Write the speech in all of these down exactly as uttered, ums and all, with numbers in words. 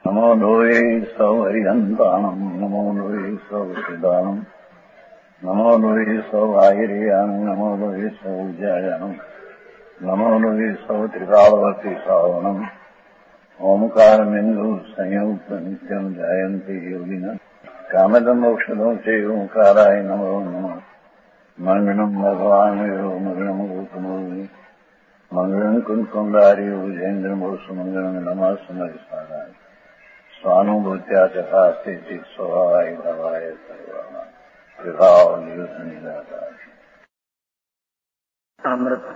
नमो लोये सौहरिहन्ताणम् नमो लोये सौसिदानम् नमो लोये सौभागिर्यानम् नमो लोये सौविद्यायानम् नमो लोये सौत्रिकालवर्ति सावनम् ओंकारमिन्दु संयुक्त नित्यम् जायन्ति योगिनः कामदम् मोक्षदम् च ओंकाराय नमो नमः मङ्गलम् भगवान् यो मङ्गलम् गौतमोऽग्नि मङ्गलम् कुन्कुण्डारि विजेन्द्रमोसुमङ्गलम् नमः समरिसाराय स्वानुभूत्या तथा स्थिति स्वभावाय भवाय सर्वाणाम् विभाव नियुक्त निराकार अमृत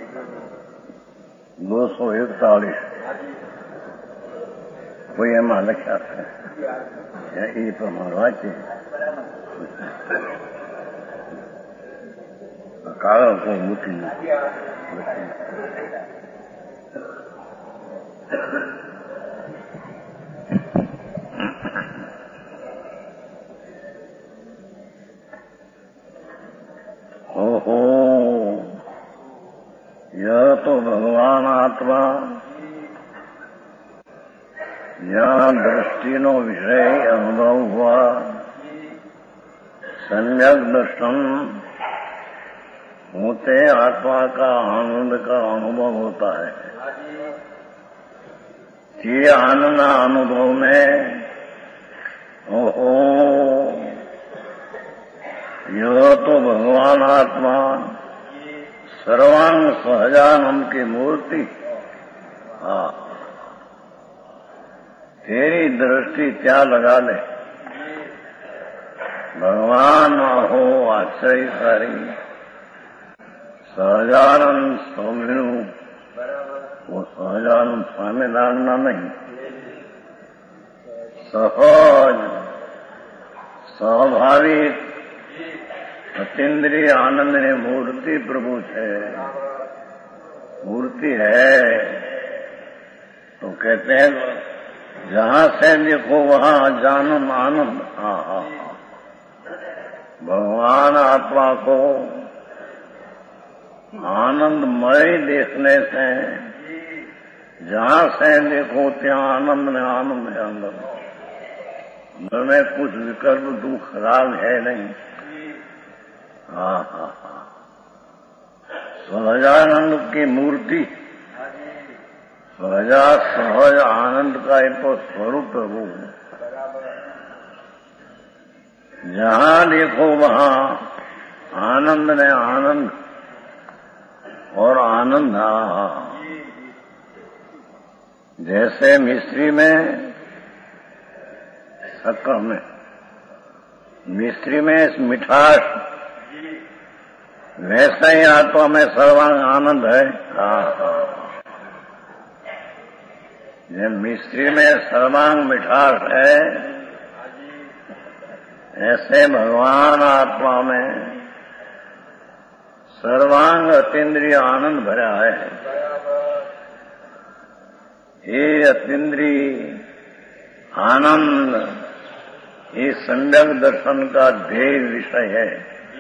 दो सौ इकतालीस कोई एમાં લખ્યા છે એ પ્રમાણે વાંચી કારણ કોઈ મૂકી ओहो यह तो भगवान आत्मा यहाँ दृष्टिनो विषय अनुभव हुआ सम्यक दर्शन होते आत्मा का आनंद का अनुभव होता है। ये आनंद अनुभव में ओहो यह तो भगवान आत्मा सर्वांग सहजानंद की मूर्ति। हाँ, तेरी दृष्टि क्या लगा ले भगवान हो आश्रय सारी सहजानंद स्वामी वो सहजानंद स्वामी जानना नहीं सहज स्वाभाविक अतीन्द्रिय आनंद ने मूर्ति प्रभु है मूर्ति है तो कहते हैं जहां से देखो वहां जानम आनंद। हाँ हाँ भगवान आत्मा को आनंदमय देखने से जहां से देखो ત્યાં आनंद में आनंद है अंदर अंदर में कुछ विकल्प दुख राग है नहीं। हाँ हाँ हाँ सहजानंद की मूर्ति सहजा सहज आनंद का एक तो स्वरूप प्रभु जहां देखो वहां आनंद ने आनंद और आनंद। हाँ जैसे मिस्री में शक्कर में मिस्री में मिठास वैसा ही आत्मा में सर्वांग आनंद है। हाँ हाँ ये मिस्री में सर्वांग मिठास है ऐसे भगवान आत्मा में सर्वांग अतीन्द्रिय आनंद भरा है। ये अतीन्द्रिय आनंद ये सम्यक दर्शन का ध्येय विषय है।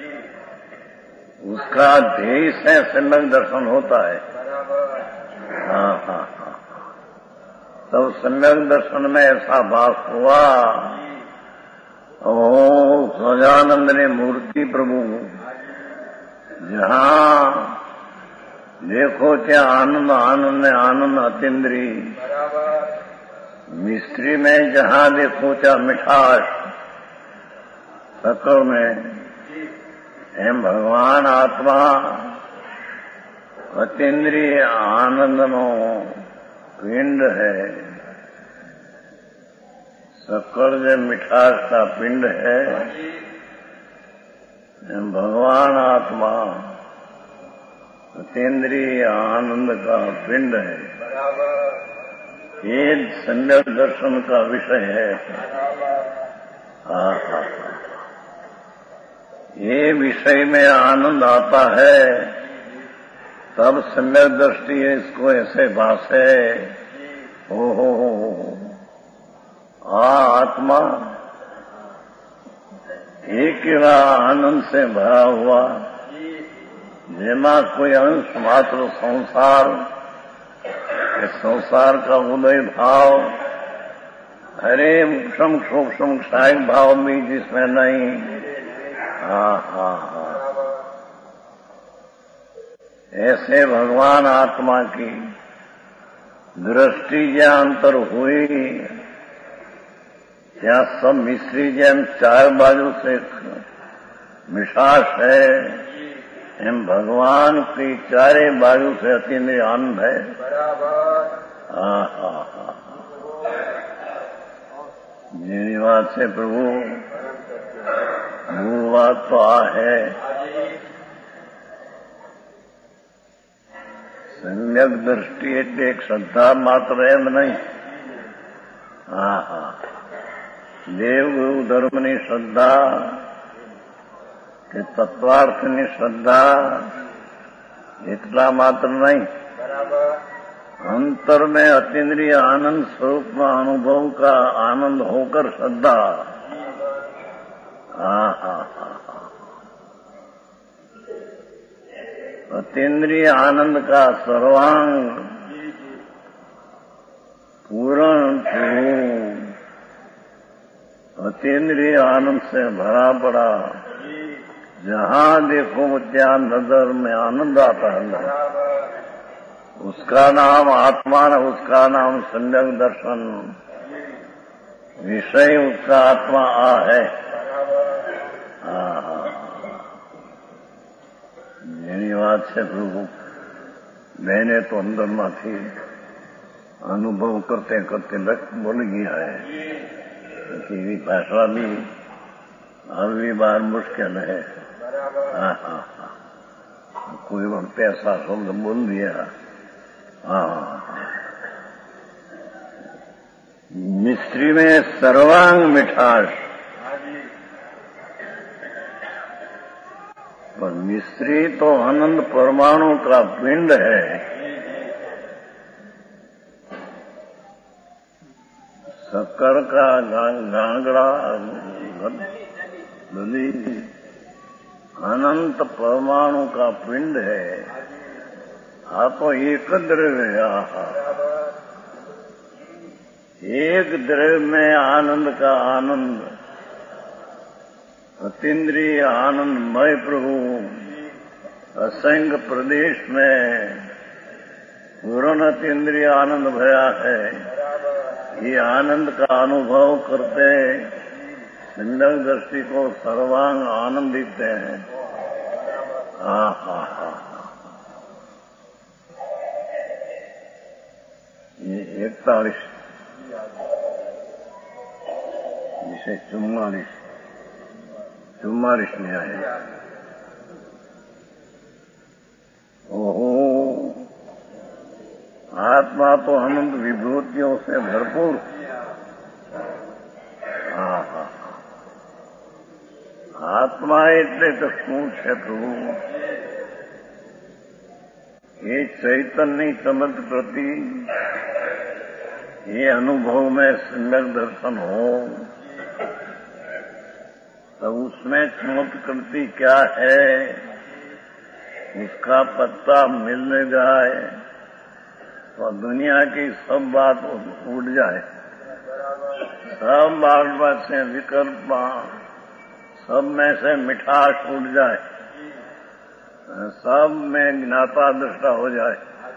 उसका ध्येय से सम्यक दर्शन होता है। हाँ हाँ हाँ तब सम्यक दर्शन में ऐसा भास हुआ ओ सहजानंद ने मूर्ति प्रभु जहां देखो क्या आनंद आनंद में आनंद अतीन्द्रिय मिस्त्री में जहां देखो क्या मिठास शक्कर में एम भगवान आत्मा अतीन्द्रिय आनंदनो पिंड है। शक्कर जो मिठास का पिंड है एम भगवान आत्मा अतीन्द्रिय आनंद का पिंड है। ये सम्यक दर्शन का विषय है। हाँ हाँ ये विषय में आनंद आता है तब सम्यक दृष्टि इसको ऐसे भाषे ओ हो आ आत्मा एक आनंद से भरा हुआ જેમાં કોઈ અંશ માત્ર સંસાર એ સંસાર का उदय भाव हरे सूक्ष्म सूक्ष्म साइक भाव भी जिसमें नहीं। हाँ हाँ हाँ, ऐसे भगवान आत्मा की दृष्टि ज्ञांतर हुई, क्या सब मिश्री जैन चार बाजू से मिठास है, एम भगवान की चारे बाजू से अति में आनंद है। हाँ हाँ हाँ, मेरी बात से प्रभु मूल बात तो आ है, सम्यक दृष्टि એટલે एक श्रद्धा मात्र एम नहीं। हाँ हाँ, देवगुरु धर्मनी श्रद्धा કે તત્વાર્થની શ્રદ્ધા એટલા માત્ર नहीं, अंतर में अतीन्द्रिय आनंद स्वरूप में अनुभव का आनंद होकर श्रद्धा। हाँ हाँ हाँ, अतीन्द्रिय आनंद का सर्वांग पूर्ण स्वरूप अतीन्द्रिय आनंद से भरा पड़ा, जहां देखो त्या नजर में आनंद आता है, उसका नाम आत्मा न, उसका नाम सम्यक दर्शन, विषय उसका आत्मा आ है। જેની વાત છે પ્રભુ, मैंने तो अंदर में थी अनुभव करते करते लग बोल गया है कि भाषा भी अगली बार मुश्किल है। हाँ हाँ हाँ, कोई वक्त ऐसा शब्द बोल दिया। हाँ, मिस्त्री में सर्वांग मिठास, पर मिस्त्री तो अनंत परमाणु का पिंड है। शक्कर का गांगड़ा नदी अनंत परमाणु का पिंड है। आप तो एक द्रव्य है, एक द्रव्य में आनंद का आनंद, अतीन्द्रिय आनंदमय प्रभु असंख्य प्रदेश में पूर्ण अतीन्द्रिय आनंद भया है। ये आनंद का अनुभव करते सम्यक दृष्टि को सर्वांग आनंदित हैं। हाँ हाँ हाँ, ये इकतालीस जिसे चुम्मालीस चुम्मालीस में आए। ओहो, आत्मा तो अनंत विभूतियों से भरपूर। हाँ हाँ, आत्मा એટલે તો શું છે પ્રભુ? ये चैतन्य समर्थ प्रति ये अनुभव में सम्यक दर्शन हो, तो उसमें चमक करती क्या है उसका पत्ता मिलने जाए तो दुनिया की सब बात उठ जाए, सब बात से विकल्प, सब में से मिठास उठ जाए, सब में ज्ञाता दृष्टा हो जाए।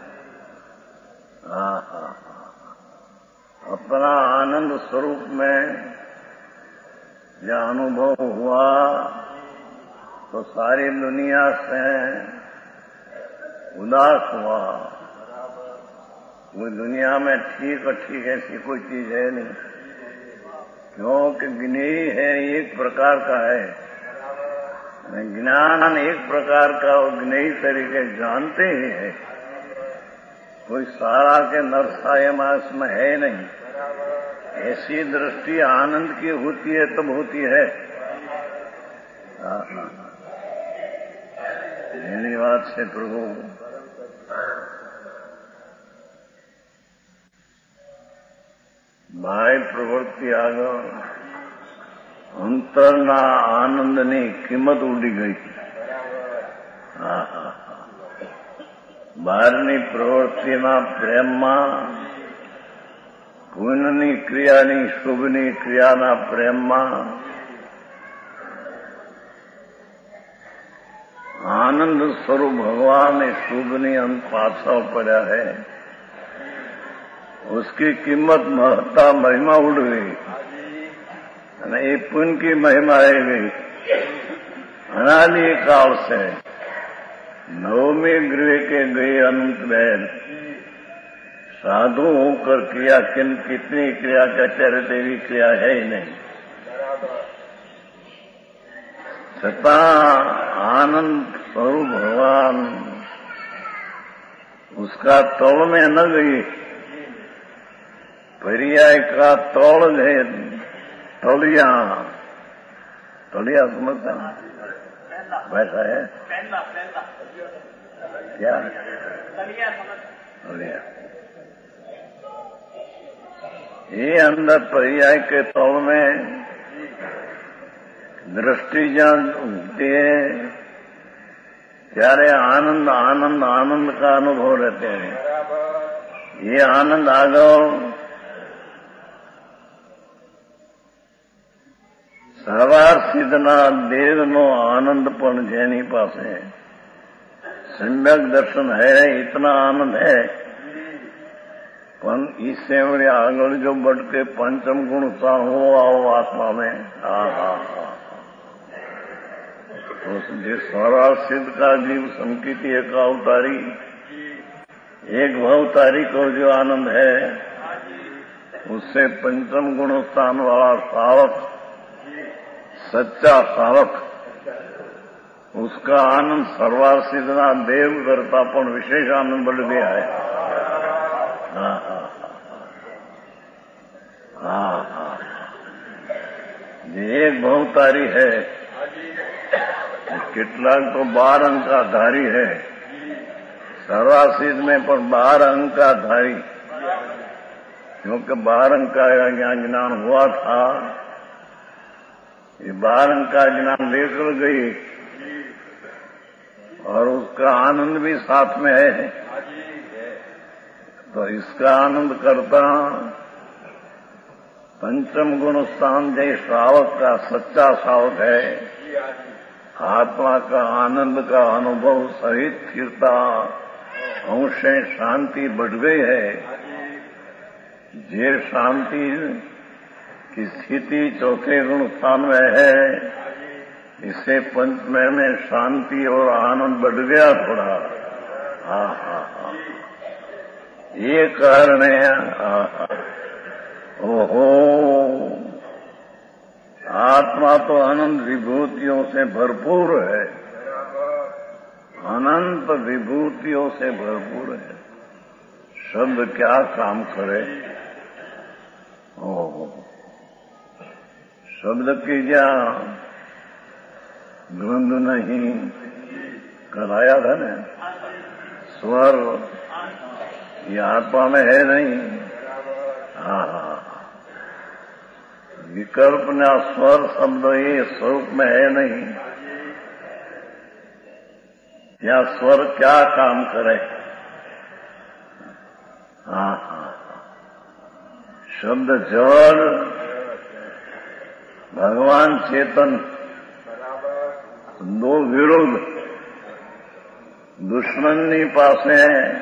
हाँ हाँ, अपना आनंद स्वरूप में जब अनुभव हुआ तो सारी दुनिया से उदास हुआ। वो दुनिया में ठीक और ठीक ऐसी कोई चीज है नहीं, क्योंकि ज्ञेय है एक प्रकार का है, ज्ञान एक प्रकार का और ज्ञेय तरीके जानते ही है। कोई सारा के नरसायमास में है नहीं। ऐसी दृष्टि आनंद की होती है तब होती है। मेरी बात से प्रभु बाह्य प्रवृत्ति આગળ અંતરના આનંદની કિંમત ઉડી ગઈ। હા હા, બહારની પ્રવૃત્તિના પ્રેમમાં પુણ્યની ક્રિયાની શુભની ક્રિયાના પ્રેમમાં आनंद स्वरूप भगवान ने शुभनी अंत पाछा पड़ा है। उसकी कीमत महत्ता महिमा उड़ गई અને એ પુण्य की महिमा आ गई। अनादि काल से नवमी गृह के गए अनंत बहन साधु होकर क्रिया किन कितनी क्रिया का चरित्र तेरी क्रिया है ही नहीं, छता आनंद स्वरूप भगवान उसका तौल में न गई। पर्याय का तौल है तौलिया, तौलिया समझते हैं वैसा है क्या तौलिया। ये अंदर पर्याय के तौल में दृष्टि जहां उठती है ત્યારે आनंद आनंद आनंद का अनुभव रहते हैं। ये आनंद આગળ સવાર સિદ્ધના દેવનો आनंद પણ જેની પાસે सम्यक दर्शन है, इतना आनंद है, पर इससे बड़े આગળ जो बढ़ के पंचम गुण सा हो आओ आत्मा में, हा हा हा तो जिस स्वराज सिद्ध का जीव संकित एक अवतारी एक भवतारी को जो आनंद है, उससे पंचम गुण स्थान वाला सावक सच्चा सावक उसका आनंद सर्वार सिद्धना देव करता पण विशेष आनंद बढ़ गया है। हाँ हाँ हाँ हाँ ये एक भवतारी है, કેટલાક तो बार अंक का धारी है, सर्वासिद्ध में पर बार अंक का धारी, क्योंकि बार अंक का ज्ञान हुआ था, ये बार अंक का ज्ञान लेकर गई और उसका आनंद भी साथ में है। तो इसका आनंद करता पंचम गुण स्थान जय श्रावक का सच्चा सावक है। आत्मा का आनंद का अनुभव सहित फिरता अंशे शांति बढ़ गई है। जे शांति की स्थिति चौथे गुण स्थान में है, इससे पंचमय में शांति और आनंद बढ़ गया थोड़ा। हाँ हाँ हाँ ये कारण है। हाँ हाँ ओहो आत्मा तो अनंत विभूतियों से भरपूर है, अनंत विभूतियों से भरपूर है। शब्द क्या काम करे, ओहो शब्द की क्या गंध नहीं कराया था न, स्वर ये आत्मा में है नहीं। हाँ हाँ विकल्प न स्वर शब्द ये स्वरूप में है नहीं। या स्वर क्या काम करे। हाँ हाँ शब्द जड़ भगवान चेतन दो विरोध दुश्मनी पासे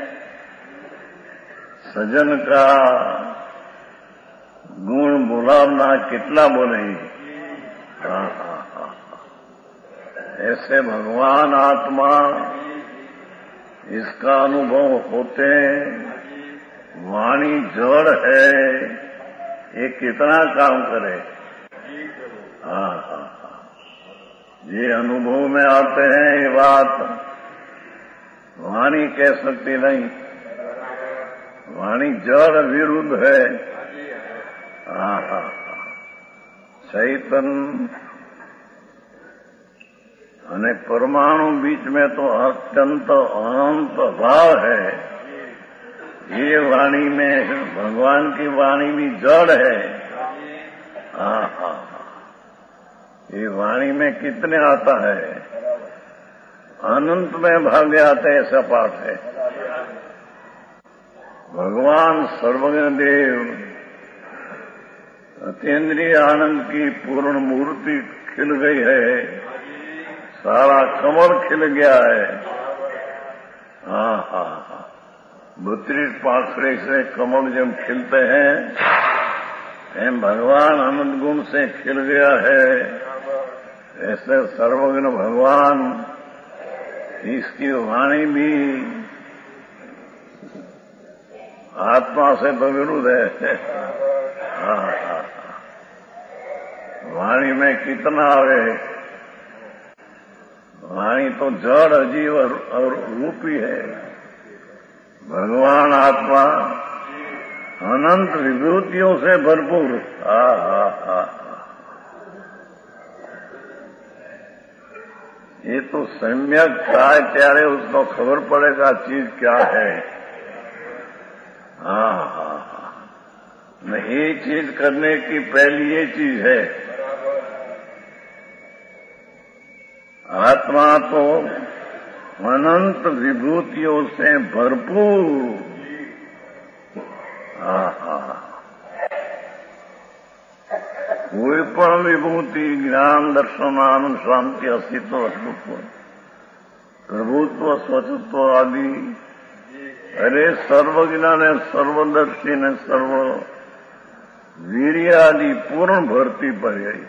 सजन का गुण बोलावना कितना बोले। हाँ हाँ हाँ ऐसे भगवान आत्मा इसका अनुभव होते वाणी जड़ है, ये कितना काम करे। हाँ हाँ हाँ ये अनुभव में आते हैं, ये बात वाणी कह सकती नहीं, वाणी जड़ विरुद्ध है। हाँ हाँ चैतन्य અને परमाणु बीच में तो अत्यंत अनंत भाव है। ये वाणी में भगवान की वाणी भी जड़ है। हाँ हाँ ये वाणी में कितने आता है, अनंत में भागे आते ऐसा पाठ है। भगवान सर्वज्ञ देव अतीन्द्रिय आनंद की पूर्ण मूर्ति खिल गई है, सारा कमल खिल गया है। हाँ हाँ हाँ, बत्रीस पाखड़े से कमल जब खिलते हैं, एम भगवान आनंद गुण से खिल गया है। ऐसे सर्वज्ञ भगवान, इसकी वाणी भी आत्मा से तो विरुद्ध है। हाँ हाँ, वाणी में कितना आवे, वाणी तो जड़ अजीव और रूपी है। भगवान आत्मा अनंत विभूतियों से भरपूर। हा हा हा, ये तो सम्यक खाए त्यारे उसको खबर पड़ेगा चीज क्या है। हाँ हाँ हाँ, मैं ये चीज करने की पहली ये चीज है। आत्मा तो अनंत विभूतियों से भरपूर। आहा, कोई पण विभूति, ज्ञान, दर्शन, आनंद, शांति, अस्तित्व, अस्तित्व, प्रभुत्व, स्वतत्व आदि, अरे सर्वज्ञ ने, सर्वदर्शी ने, सर्व वीर्य आदि पूर्ण भर्ती पर गई।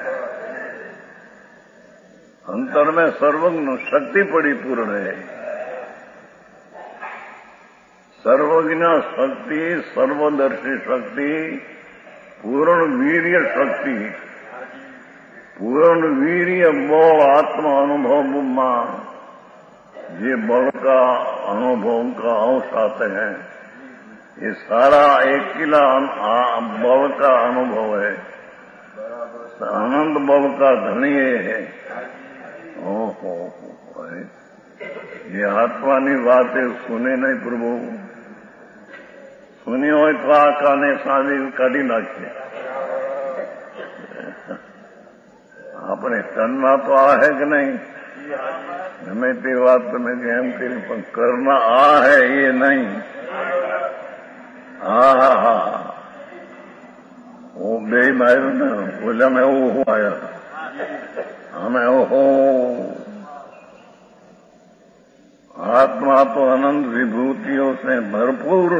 अंतर में सर्वज्ञ शक्ति पड़ी पूर्ण है। सर्वज्ञ शक्ति, सर्वदर्शी शक्ति, पूर्ण वीर्य शक्ति, पूर्ण वीर्य बल आत्मा अनुभव बुम्मा, ये बल का अनुभव का अंश आते हैं। ये सारा एक किला बल का अनुभव है, आनंद बल का धनी है। ओहो, ये आत्मानी बातें सुने नहीं प्रभु, सुनी हो तो आ काने सादी काढ़ी नाखिए। अपने करना तो आ है कि नहीं, हमें ते बात में गेम के पर करना आ है ये नहीं। हा हा हा, वो बे मारू न बोला मैं वो हो आया, हमें ओहो। आत्मा तो अनंत विभूतियों से भरपूर,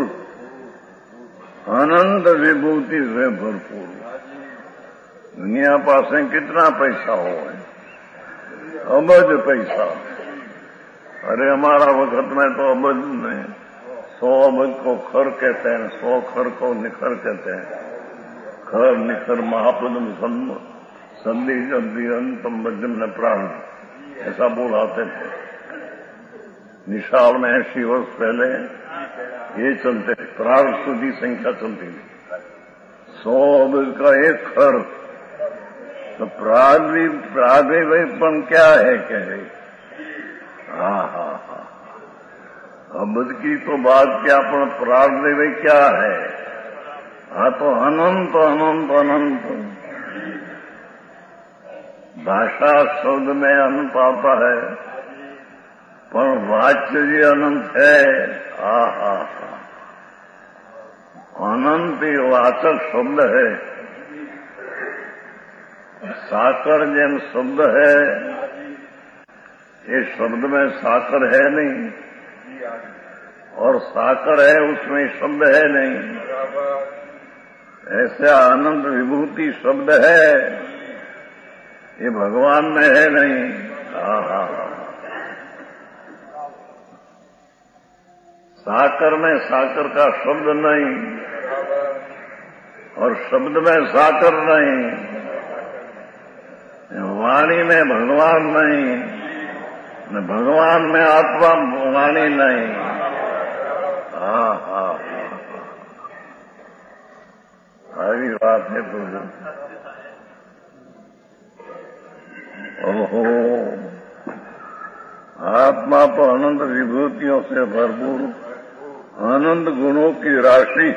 अनंत विभूति से भरपूर। दुनिया पास कितना पैसा हो, अबज पैसा। अरे हमारा वक्त में तो अबज में सौ अबज को खर कहते हैं, सौ खर को निखर कहते हैं। खर निखर महापदम सन्म संधि जल्दी अंतम मध्यम न प्रारंभ, ऐसा बोलाते थे। निशाल में अस्सी वर्ष पहले ये चलते थे, प्रारंभ सुधी संख्या चलती थी। सौ अबज का एक खर, तो प्राग्वी प्राग्वीपन क्या है कहे। हा हा हा, अबज की तो बात क्या, पर प्राग्वी क्या है। हाँ तो अनंत अनंत अनंत। भाषा शब्द में अनंत आता है, पर वाच्य भी अनंत है। हा हा हा, अनंत ही वाचक शब्द है। साकर जैन शब्द है, ये शब्द में साकर है नहीं, और साकर है उसमें शब्द है नहीं। ऐसे आनंद विभूति शब्द है, ये भगवान में है नहीं। हाँ हाँ, साकर में साकर का शब्द नहीं, और शब्द में साकर नहीं। वाणी में भगवान नहीं, न भगवान में आत्मा वाणी नहीं। हाँ हाँ, सारी बात है तो। ओहो, आत्मा तो अनंत विभूतियों से भरपूर, अनंत गुणों की राशि,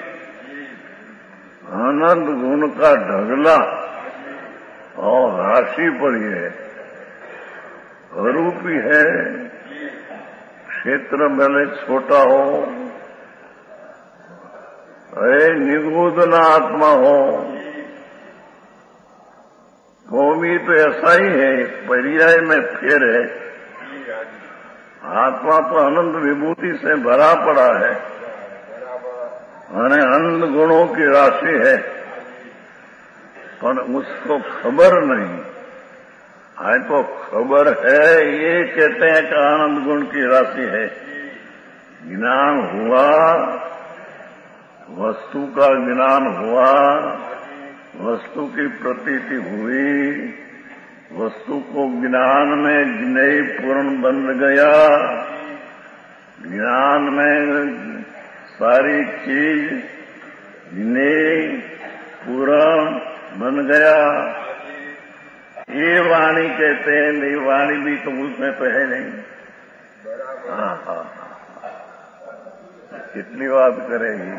अनंत गुण का ढगला और राशि पड़ी है, अरूपी है। क्षेत्र भले छोटा हो, अरे निगूदना आत्मा हो, स्वामी तो ऐसा ही है, पर्याय में फेर है। आत्मा तो अनंत विभूति से भरा पड़ा है, અને अनंत गुणों की राशि है, पर उसको खबर नहीं। आए तो खबर है, ये कहते हैं कि आनंद गुण की राशि है। ज्ञान हुआ, वस्तु का ज्ञान हुआ, वस्तु की प्रतीति हुई, वस्तु को ज्ञान में ज्ञेय पूर्ण बन गया, ज्ञान में सारी चीज ज्ञेय पूर्ण बन गया। ये वाणी कहते हैं, नहीं वाणी भी तो उसमें तो है नहीं। हाँ हाँ, कितनी बात करेगी।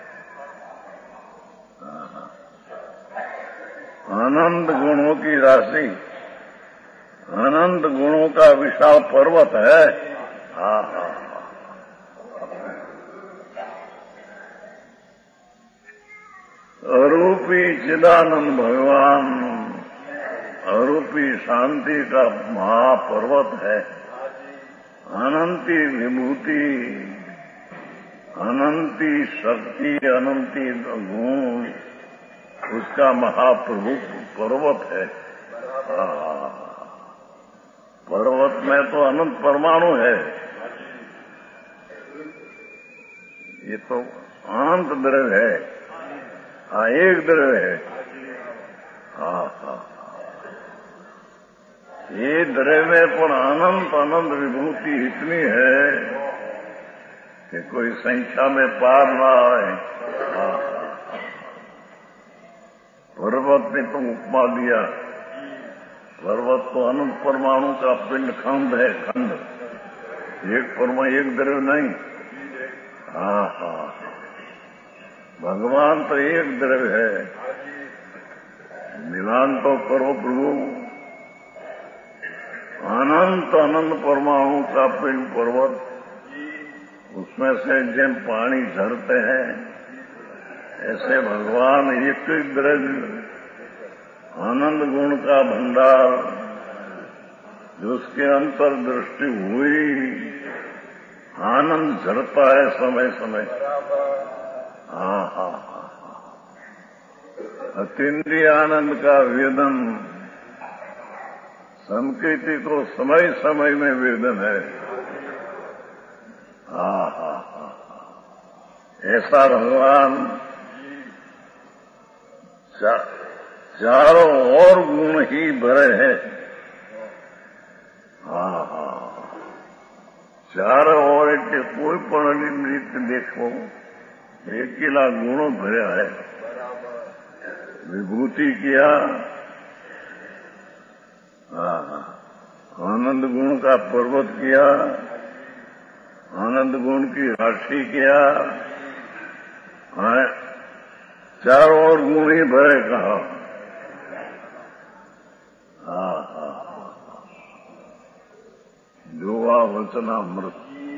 अनंत गुणों की राशि, अनंत गुणों का विशाल पर्वत है। हाँ हाँ, अरूपी चिदानंद भगवान, अरूपी शांति का महापर्वत है। अनंती विभूति, अनंती शक्ति, अनंती गुण, उसका महाप्रभु पर्वत है। पर्वत में तो अनंत परमाणु है। ये तो अनंत द्रव्य है। हाँ, एक द्रव्य है। हाँ हाँ, ये द्रव्य पर अनंत अनंत विभूति इतनी है कि कोई संख्या में पार ना आए। हाँ, पर्वत ने तो उपमा दिया। पर्वत तो अनंत परमाणु का पिंड खंड है, खंड। एक परमा एक द्रव्य नहीं। हाँ हाँ, भगवान तो एक द्रव्य है। मिलान तो करो प्रभु। अनंत अनंत परमाणु का पिंड पर्वत, उसमें से जिन पानी झरते हैं, ऐसे भगवान एक एक द्रव्य, आनंद गुण का भंडार, जो उसके अंतर्दृष्टि हुई, आनंद झरता है समय समय। हाँ हाँ हाँ, अतीन्द्रिय आनंद का वेदन, संकेति तो समय समय में वेदन है। हाँ हाँ हाँ, ऐसा भगवान चा, चारों और गुण ही भरे हैं। हाँ हाँ, चारों ओर के कोई पण नृत्य देखो, एकेला गुणों भरा है। विभूति किया, आनंद गुण का पर्वत किया, आनंद गुण की राशि किया, चारों ओर गुण ही भरे कहा। हाँ हाँ, जोवा वचनामृत।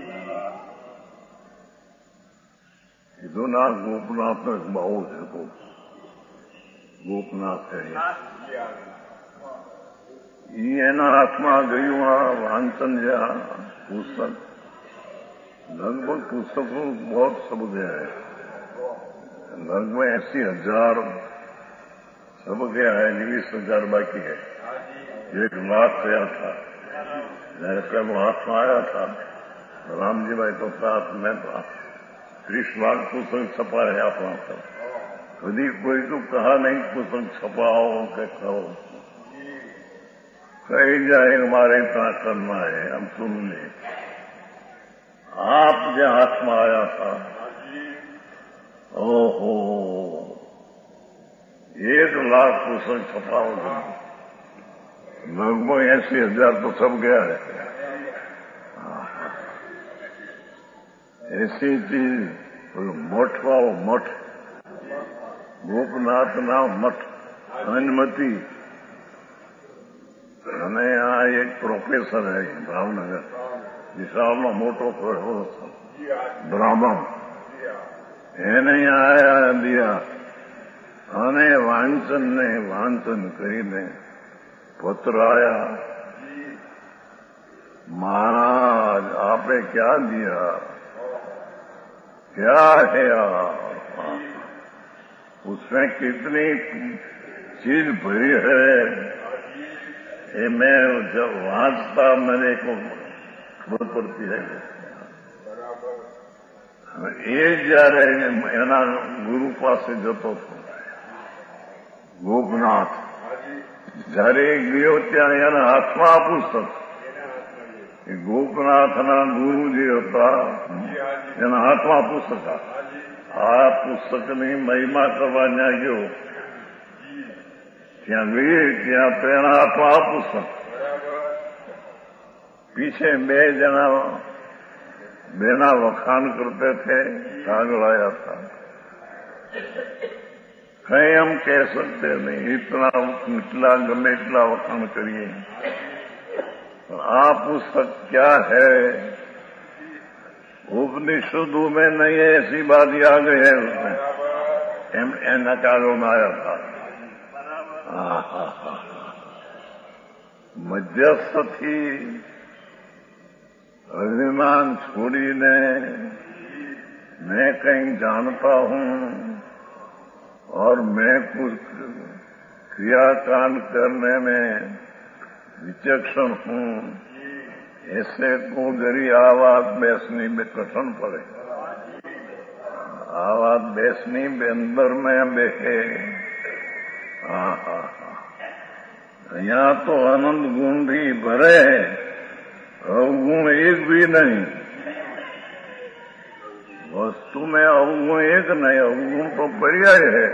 ना गोपनाथ में भाव है, तो गोपनाथ है। એના હાથમાં ગયું આ વાંચન જે પુસ્તક, लगभग पुस्तकों बहुत शब्द है, लगभग अस्सी हजार शब्द गया है, बीस हजार बाकी है। एक लाख गया था जैसे वो हाथ में आया था। राम जी भाई तो साथ में था। त्रीस लाख पुस्तक छपा है अपना सब। कभी कोई तो कहा नहीं पुस्तक छपाओ के करो, कहीं जाए हमारे इतना करना है, हम सुन ले। आप जो हाथ में आया था, ओहो, एक लाख पुस्तक छपाओ, लगभग ऐसी हजार तो सब गया है। ऐसी चीज मठ वाओ, मठ गोपनाथ नाम मठ अनुमति। અને આ એક પ્રોફેસર है ભાવનગર, વિશાળનો મોટો પ્રોફેસર બ્રાહ્મણ, એને આયા દિયા અને વાંચન ને વાંચન કરીને पुत्र आया, महाराज आपने क्या दिया, क्या है आप, उसमें कितनी चीज भरी है, ये मैं जब वांचता मेरे को खबर पड़ती है। એ જયારે એના ગુરુ પાસે જતો હતો ગોપનાથ, જયારે ગયો ત્યાં એના હાથમાં આ પુસ્તક, એ ગોપનાથના ગુરુજી હતા એના હાથમાં પુસ્તક, આ પુસ્તકની મહિમા કરવા ત્યાં ગયો, ત્યાં ગઈ ત્યાં તો એના હાથમાં આ પુસ્તક, पीछे बे जना बेना वखान करते थे, आग लाया था। कहीं हम कह सकते नहीं, इतना इतना गमे इतना वखान करिए। आप पुस्तक क्या है, उपनिषदों में नहीं है, ऐसी बात ही आ गई है उसमें, एम एना कागज में आया था। मध्यस्थ थी, अभिमान छोड़ीने मैं कहीं जानता हूं और मैं कुछ क्रियाकांड करने में विचक्षण हूं, ऐसे को गरी आवाज बेसनी में कठिन पड़े, आवाज बेसनी बे अंदर में बेहे। हाँ हाँ हाँ, यहाँ तो आनंद गुण भी भरे, अवगुण एक भी नहीं, वस्तु में अवगुण एक नहीं, अवगुण तो पर्याय है,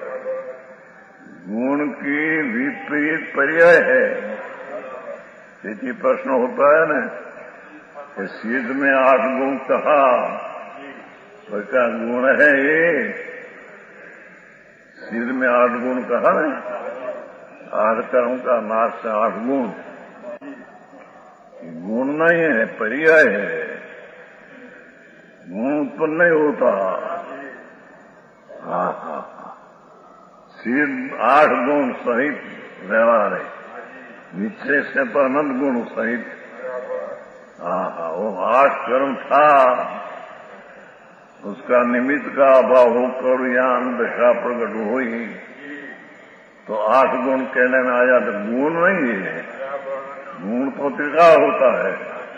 गुण की विपरीत पर्याय है। यदि प्रश्न होता है ना कि सिद्ध में आठ गुण कहा, तो क्या गुण है ये, सिद्ध में आठ गुण कहा ना, आठ कर्म का नाश से आठ गुण, गुण नहीं है, पर्याय है, गुण उत्पन्न नहीं होता। हाँ हाँ, सिद्ध आठ गुण सहित व्यवहार है, नीचे से तो अनंत गुण सहित। हाँ हाँ, वो आठ कर्म था, उसका निमित्त का अभाव होकर ज्ञान दशा प्रकट हुई, तो आठ गुण कहने में आया, तो गुण नहीं है, गुण तो त्रिकाल होता है,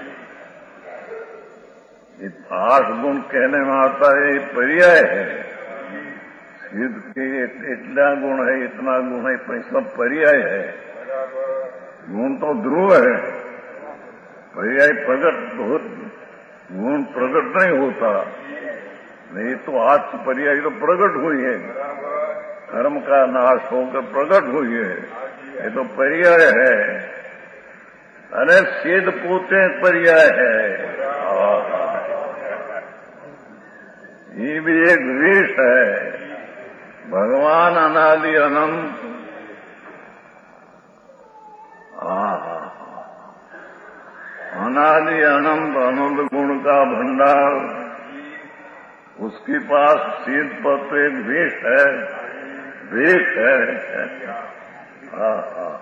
आठ गुण कहने में आता है, ये पर्याय है। सिद्ध के इतना गुण है, इतना गुण है, सब पर्याय है, गुण तो ध्रुव है, पर्याय प्रकट बहुत, गुण प्रकट नहीं होता, नहीं तो आठ पर्याय तो प्रकट हुई है, कर्म का नाश होकर प्रकट हुई है, ये तो पर्याय है। अरे सिद्ध पोते पर्याय है, ये भी एक वेश है। भगवान अनादि अनंत, अनादि अनंत अनंत गुण का भंडार, उसके पास सिद्ध पत्र एक वेश है, वेश है। हाँ हाँ,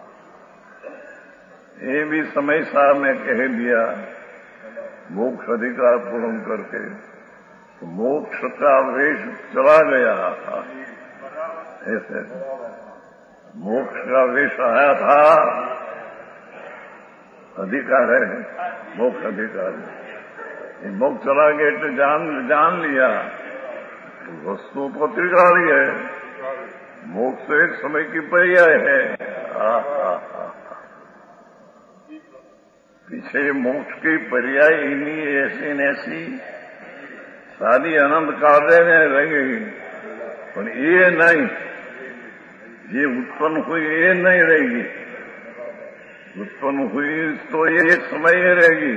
ये भी समय सार में कह दिया, मोक्ष अधिकार पूर्ण करके, तो मोक्ष का वेश चला गया था, ऐसे मोक्ष का वेश आया था, अधिकार है, मोक्ष अधिकार है, ये मोक्ष चला गया तो जान जान लिया, तो वस्तु तो त्रिकाली है, मोक्ष एक समय की पर्याय है। आ, आ, आ, पीछे मोक्ष की पर्याय इन्हीं ऐसी न ऐसी सारी अनंत कार्य में रहेगी, पर ये नहीं, ये उत्पन्न हुई ये नहीं रहेगी, उत्पन्न हुई तो ये एक समय रहेगी,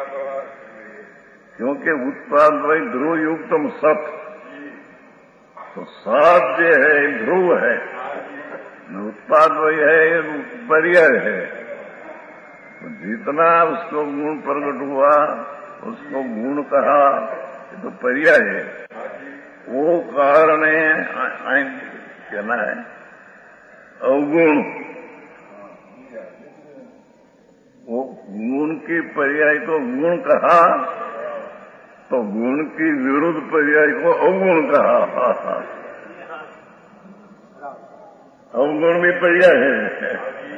क्योंकि उत्पाद वही ध्रुव युक्तम सत, तो सात जो है ध्रुव है, उत्पाद वही है, पर्याय है, तो जितना उसको गुण प्रकट हुआ उसको गुण कहा, ये तो पर्याय है। वो कारण कहना है अवगुण, की पर्याय को गुण कहा तो गुण की विरुद्ध पर्याय को अवगुण कहा। अवगुण भी पर्याय है।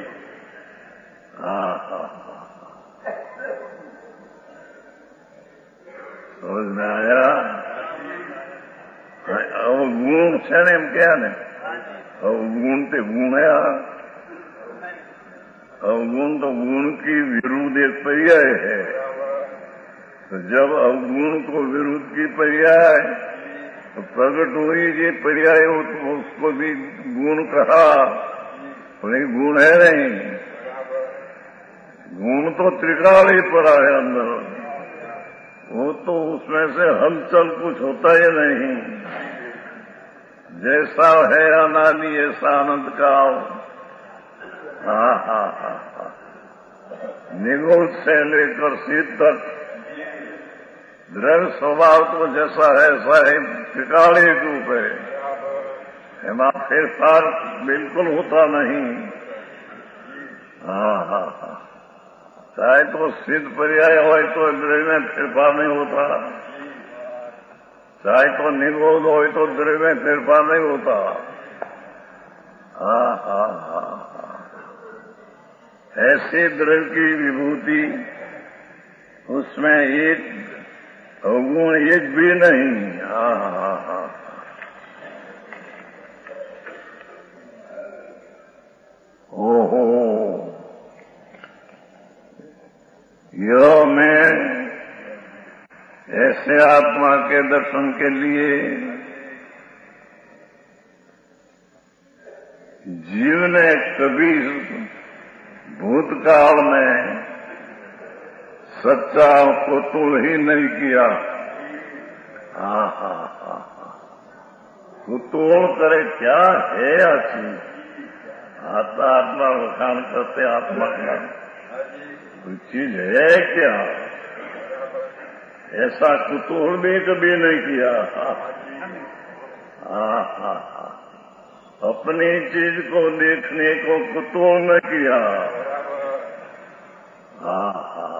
हाँ हाँ समझ में आया। अवगुण છે ને એમ ક્યાં ને अवगुण ते गुण है। अवगुण तो गुण की विरुद्ध एक पर्याय है। तो जब अवगुण को विरुद्ध की पर्याय तो प्रकट हुई ये पर्याय हो तो उसको भी गुण कहा। वही गुण है नहीं। गुण तो त्रिकाल ही पड़ा है अंदर। वो तो उसमें से हलचल कुछ होता ही नहीं। जैसा है अनादि ऐसा अनंत काल। हा हा हा हा निगुण से लेकर सिद्ध तक द्रव्य स्वभाव तो जैसा है ऐसा है, त्रिकाल ही रूप है। एमा फेरफार बिल्कुल होता नहीं। हाँ हाँ हाँ चाहे तो सिद्ध पर्याय हो तो द्रव्य में फेरफार नहीं होता, चाहे तो निरोध हो तो द्रव्य में फेरफार नहीं होता। हाँ हाँ हाँ ऐसे द्रव्य की विभूति उसमें एक अवगुण एक भी नहीं। हाँ हाँ हाँ ओहो यह मैं ऐसे आत्मा के दर्शन के लिए जीव ने कभी भूतकाल में सच्चा कुतूहल ही नहीं किया। हाँ हाँ हाँ हाँ कुतूहल करे क्या है अच्छी आत्मा आत्मा वखान करते आत्मा का कोई चीज है क्या, ऐसा कुतूहल भी कभी नहीं किया। हाँ हाँ हाँ अपनी चीज को देखने को कुतूहल न किया। हाँ हाँ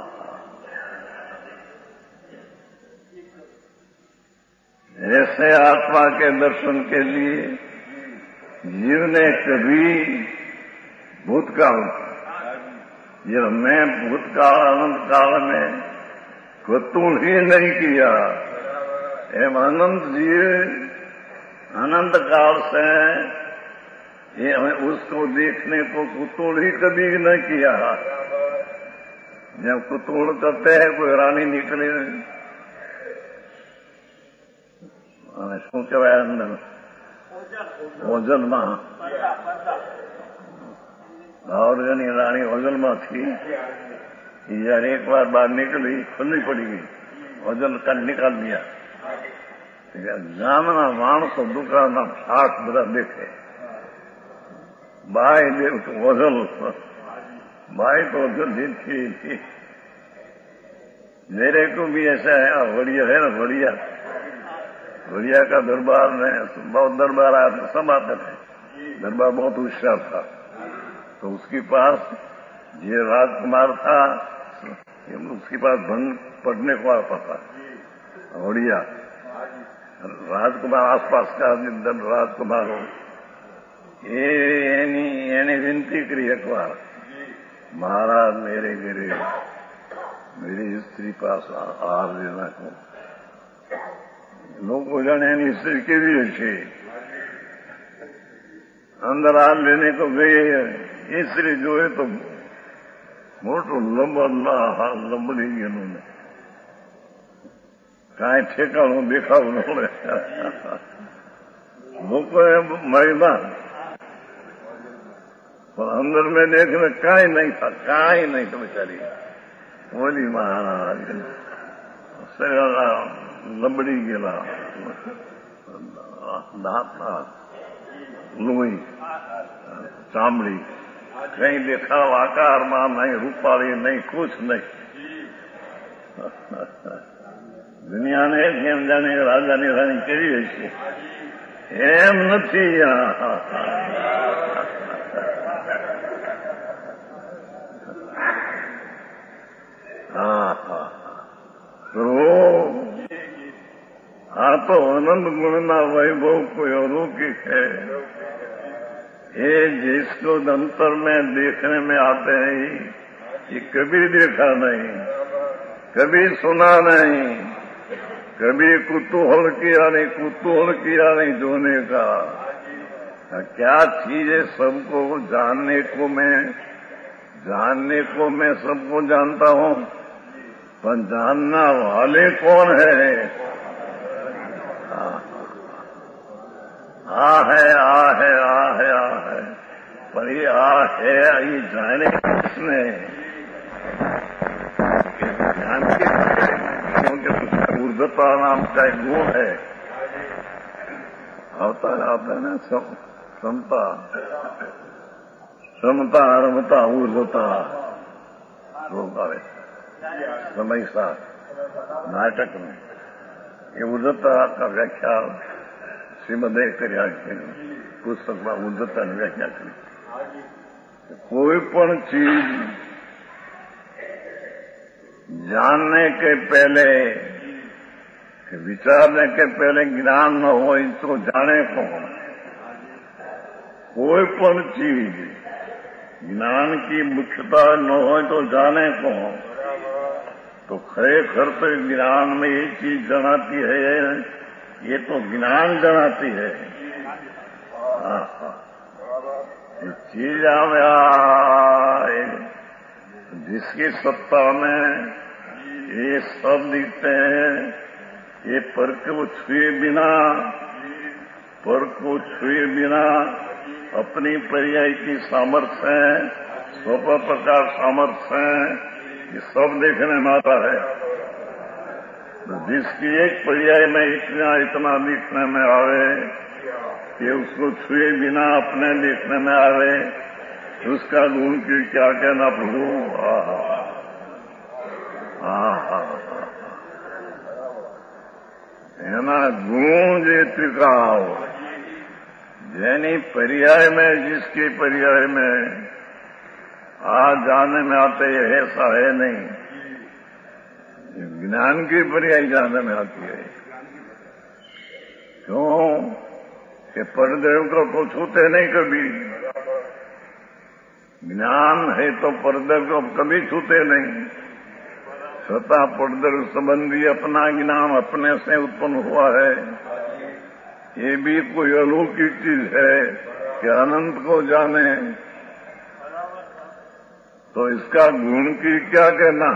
ऐसे आत्मा के दर्शन के लिए जीव ने कभी भूतकाल जब मैं भूतकाल अनंत काल में कुतूहल ही नहीं किया। एवं अनंत जीव अनंत काल से ये उसको देखने को कुतूहल ही कभी न किया। जब कुतूहल करते हैं कोई रानी निकले શું કહેવાય અંદર ઓજલમાં ભાવનગરની રાણી ઓજલમાંથી यार एक बार बाहर निकली खुली पड़ी गई ओजल का निकाल दिया। गामना माणसो दुकान फाट बदा देखे बाई देव तो ओझल बाई तो ओझल थी थी। मेरे को भी ऐसा है बढ़िया है ना बढ़िया बढ़िया का दरबार में बहुत दरबार आया तो सब आते थे। दरबार बहुत होशियार था तो उसके पास ये राजकुमार था उसके पास भंग पढ़ने को आता था बढ़िया राजकुमार आसपास का राजकुमार हो ये विनती करी एक बार महाराज मेरे गिरे मेरी स्त्री पास आहार देना को लोग जाने स्त्री के भी अच्छे अंदर हार लेने को गए स्त्री जो है तो मोटो लंबा लंबड़ी उन्होंने काई ठेकाणो देखाव न लोग महिमा पर अंदर में देखने काई नहीं था काई नहीं था बेचारी बोली महाराज लंबड़ी गेला दांत लोही चामड़ी कहीं देखाव आकार में नहीं रूपाली नहीं कुछ नहीं। दुनिया ने एम जाने राजा ने रानी करी है एम नहीं। આ તો અનંત ગુણના વૈભવ કોઈ अलौकिक है। ये जिसको अंतर में देखने में आते हैं ये कभी देखा नहीं, कभी सुना नहीं, कभी कुतूहल किया नहीं, कुतूहल किया नहीं जोने का। क्या चीज है सबको जानने को मैं जानने को मैं सबको जानता हूँ, पर जानना वाले कौन है? आ है आ है आ है आ है पर ये आ है ये जाने किसने? ध्यान के क्योंकि उसका ऊर्ध्वता नाम का एक गुण है, आता आता है ना समता समता रमता ऊर्ध्वता रोकावे समय साथ नाटक में ये ऊर्ध्वता का व्याख्या श्रीमदे કર્યા છે પુસ્તકમાં ઉદ્ધતાની વ્યાખ્યા કરી। कोई पण चीज जानने के पहले विचारने के पहले ज्ञान न हो तो जाने कौन? कोई पण चीज ज्ञान की मुख्यता न हो तो जाने कौन? तो खरेखर तो ज्ञान में ये चीज जनाती है, ये तो ज्ञान जनाती है। चीज आए जिसकी सत्ता में ये सब दिखते हैं, ये पर को छुए बिना पर को छुए बिना अपनी पर्याय की सामर्थ्य है, स्वप प्रकार सामर्थ्य है, ये सब देखने में आता है। जिसकी एक पर्याय में इतना इतना दिखने में आवे कि उसको छुए बिना अपने देखने में आवे, उसका गुण की क्या कहना प्रभु। एना गुण जे त्रिकाव જેની पर्याय में जिसके पर्याय में आ जाने में आते ऐसा है नहीं, ज्ञान की पर्याय जाने में आती है। क्यों कि परदेव को तो छूते नहीं कभी, ज्ञान है तो परदेव को कभी छूते नहीं। छता परदेव संबंधी अपना ज्ञान अपने से उत्पन्न हुआ है, ये भी कोई अलौकिक चीज है कि अनंत को जाने, तो इसका गुण की क्या कहना?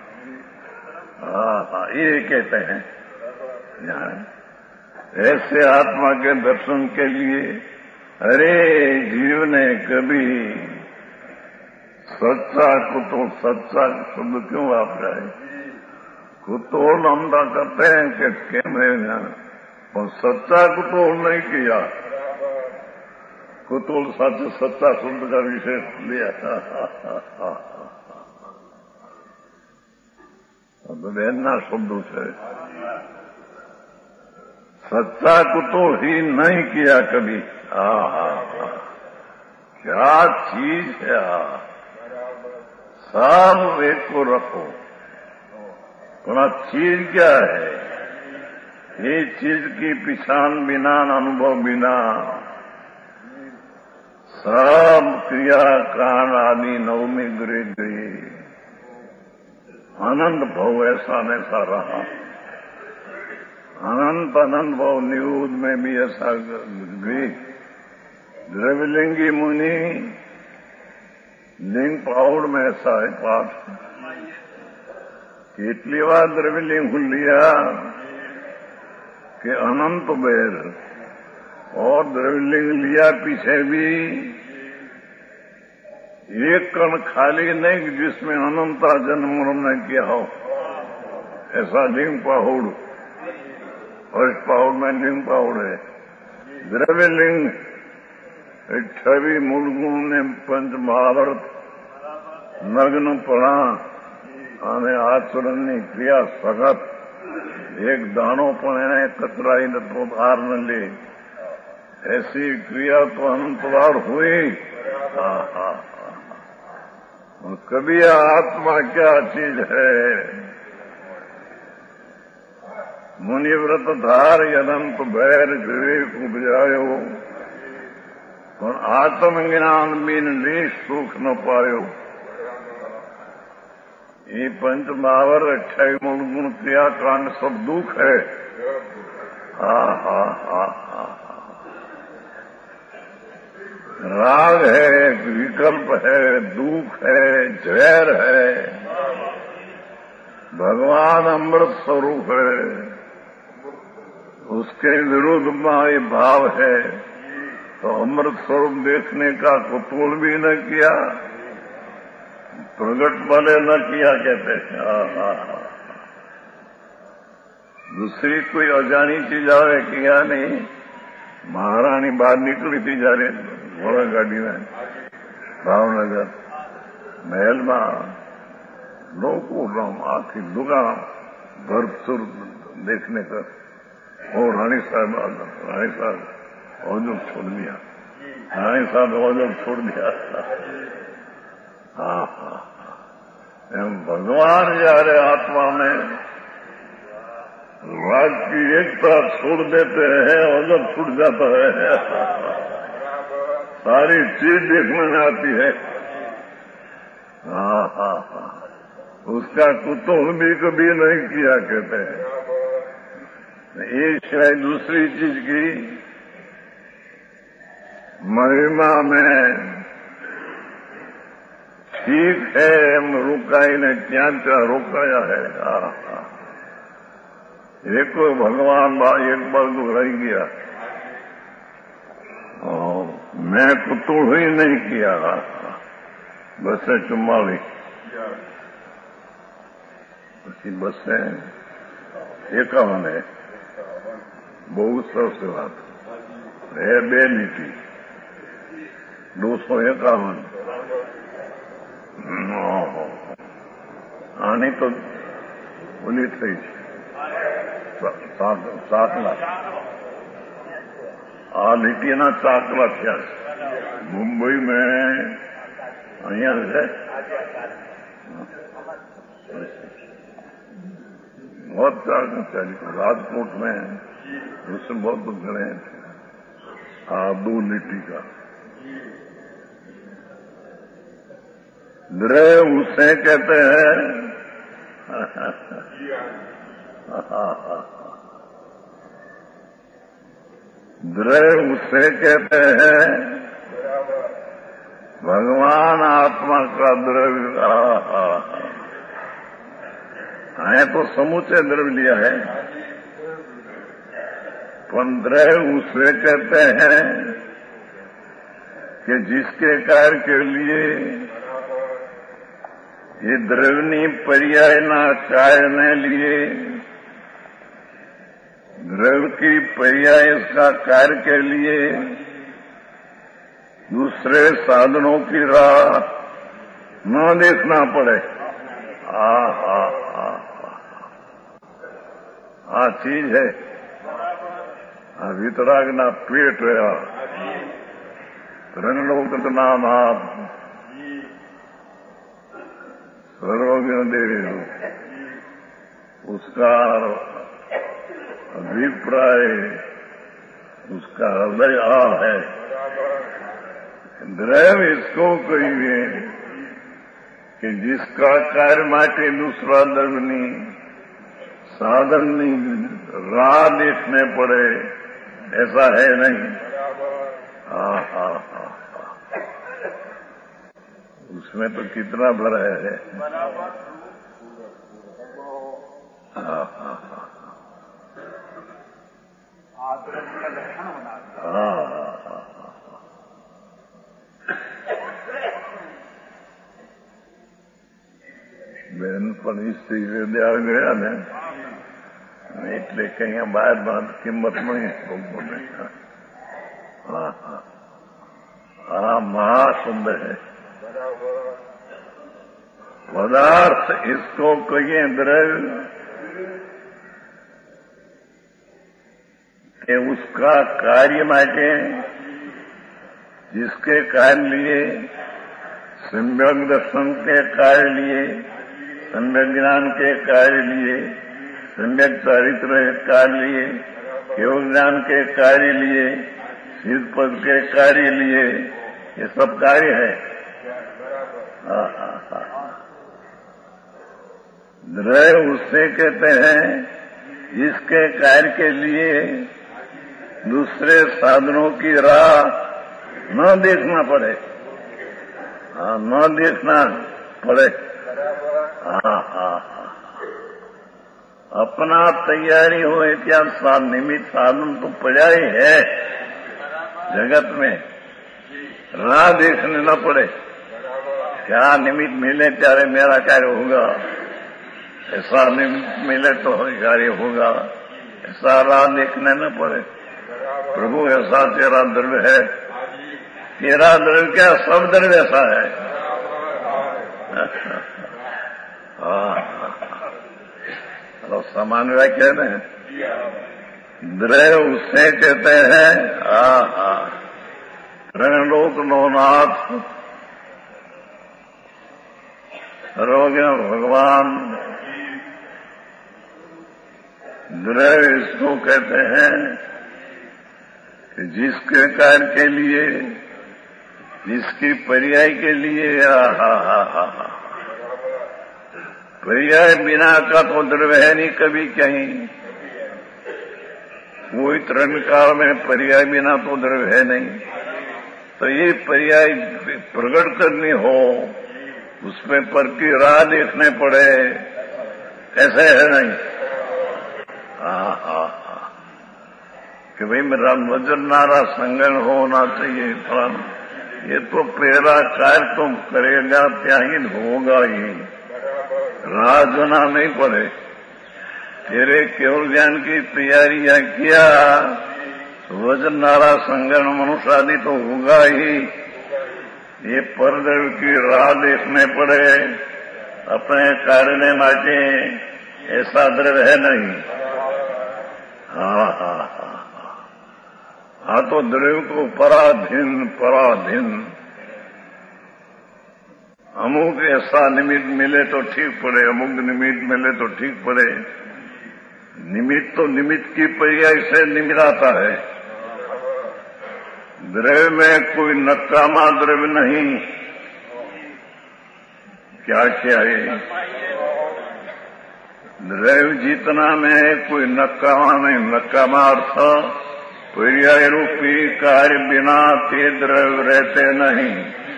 हाँ ये कहते हैं ऐसे आत्मा के दर्शन के लिए अरे जीव ने कभी सच्चा कुतूहल, सच्चा शब्द क्यों वापरा है? कुतूहल हम तो करते हैं कि केम है पर सच्चा कुतूहल नहीं किया। कुतूहल सच सच्चा शब्द का विशेष लिया। वेदना शब्दों से सच्चा कुतूहल ही नहीं किया कभी। आहा क्या चीज है, सब एक को रखो, थोड़ा चीज क्या है? ये चीज की पहचान बिना, अनुभव बिना सब क्रिया कांड आदि नवमी गृह गई, अनंत भव ऐसा ऐसा रहा। अनंत अनंत भव नियुद्ध में भी ऐसा गई। द्रविलिंगी मुनि लिंग पाउड में ऐसा है पाठ કેટલી વાર દ્રવ્યલિંગ लिया कि अनंत बेर और द्रव्यलिंग लिया पीछे भी एक कण खाली नहीं जिसमें अनंता जन्म मरण न किया हो, ऐसा लिंग पाहुड़ फर्स्ट पाहुड़ में लिंग पाहुड़ है। द्रव्यलिंग छवि मूलगुण ने पंच महाभारत नग्न पड़ा અને આચરણની ક્રિયા સખત એક દાણો પણ એને કતરાઈ તો બહાર ન લે, ऐसी क्रिया तो अनंतवार हुई। कभी आत्मा क्या चीज है मुनिव्रत धार अनंत बैर विवेक उपजायो, और आत्मज्ञान बिन लेश सुख न पायो। ये पंच महावर अक्षय मूल गुण क्रिया कांड सब दुख है। हा हा हा हा राग है, विकल्प है, दुख है, जहर है। भगवान अमृत स्वरूप है, उसके विरुद्ध में ये भाव है, तो अमृत स्वरूप देखने का कुतूहल भी न किया, प्रगट वाले न किया, कहते हैं। हाँ हाँ हाँ दूसरी कोई अजानी चीज आवे किया नहीं। महारानी बाहर निकली थी जारे घोड़ा गाड़ी में भावनगर महल में, लोगों राम आखिर दुकान भरपूर देखने का, और रानी साहब रानी साहब औजब छोड़ दिया, रानी साहब औजब छोड़ दिया। हाँ हाँ भगवान जा रहे आत्मा में राग की एकता छोड़ देते हैं और जब छूट जाता है सारी चीज देखने में आती है। हाँ हाँ हाँ उसका कुतूहल भी कभी नहीं किया, कहते हैं। एक शायद दूसरी चीज की महिमा में ठीक है, हम रुकाई ने क्या क्या रोकाया है। हाँ हाँ एक भगवान एक बार रह गया, और मैं कुतूहल ही नहीं किया, बसें चुम्मा ली। उसकी बसें एकावन है, बहुत सरस बात है, बे नीति दो सौ एकावन आनी तो बोली थी सात सात लाख आ લીટીના ચાકલા થયા मुंबई में, अहिया है बहुत चाकला थया, राजकोट में उसमें बहुत घने थे। दो लीटी का द्रव उसे कहते हैं। द्रव उसे कहते हैं भगवान आत्मा का द्रव्य। है तो समूचे द्रव्य लिया है, पर द्रव उसे कहते हैं कि जिसके कार्य के लिए ये द्रवनी पर्याय ना कार्य न लिए, द्रव की पर्याय का कार्य के लिए दूसरे साधनों की राह न देखना पड़े। आ हा हा आ चीज है आ वितराग ना पेट रहा रंगलोक नाम आप सर्वज्ञ देवी, उसका अभिप्राय, उसका हृदय आ है। द्रव इसको कहिए कि जिसका कार्य माटे दूसरा द्रव्य नहीं, साधन नहीं, राह देखने पड़े, ऐसा है नहीं। हाँ हाँ हाँ उसमें तो कितना भरा है। हाँ हाँ हाँ हाँ हाँ બેનપણી સ્ત્રી વિદ્યા ગયા ને એટલે કે અહીંયા બહાર બાદ કિંમત નહીં લોકોને। હા હા હા महासुंदर है पदार्थ, इसको कहिए द्रव्य कि उसका कार्य माटे, जिसके कार्य लिए सम्यक दर्शन के कार्य लिए, सम्यक ज्ञान के कार्य लिए, सम्यक चरित्र कार्य लिए, केवल ज्ञान के कार्य लिए, सिद्ध पद के कार्य लिए, ये सब कार्य है। हा हा हा द्रय उससे कहते हैं इसके कार्य के लिए दूसरे साधनों की राह न देखना पड़े। हाँ, न देखना पड़े। हाँ हाँ हाँ अपना तैयारी हो क्या निमित्त साधन तो पड़ा ही है जगत में। राह देखने न पड़े, क्या निमित्त मिले ત્યારે मेरा कार्य होगा, ऐसा निमित्त मिले तो कार्य होगा, ऐसा राह देखने न पड़े। प्रभु ऐसा तेरा द्रव्य है, तेरा द्रव्य क्या सब द्रव्य ऐसा है। तो समान व्याख्या है। द्रव्य उससे कहते हैं हा हा त्रैलोक लोनाथ सर्वज्ञ भगवान। द्रव्य इसको कहते हैं कि जिसके कार्य के लिए, जिसकी पर्याय के लिए हा हा हा हा पर्याय बिना का तो द्रव्य है नहीं कभी कहीं। कोई तरण काल में पर्याय बिना तो द्रव्य है नहीं। तो ये पर्याय प्रकट करनी हो, उसमें पर की राह देखने पड़े, ऐसे है नहीं। हाँ हाँ हाँ कि भाई मेरा वजन नारा संगन होना चाहिए। फलान ये तो पहला कार्य तुम करेगा क्या ही होगा ही, राह जना नहीं पड़े। तेरे केवल ज्ञान की तैयारियां किया, वजन नारा संगन मनुष्य आदि तो होगा ही। ये परदेव की राह देखने पड़े, अपने कार्य नाचे, ऐसा द्रव्य है नहीं। हाँ हाँ हाँ हाँ तो द्रव्य को पराधीन पराधीन अमुक ऐसा निमित्त मिले तो ठीक पड़े, अमुक निमित्त मिले तो ठीक पड़े। निमित्त तो निमित्त की पर्याय से निमित्त आता है। द्रव्य में कोई नकामा द्रव्य नहीं। क्या क्या है द्रव्य जितना में कोई नकामा नहीं। नकामा अर्थ पर्याय रूपी कार्य बिना ते द्रव्य रहते नहीं।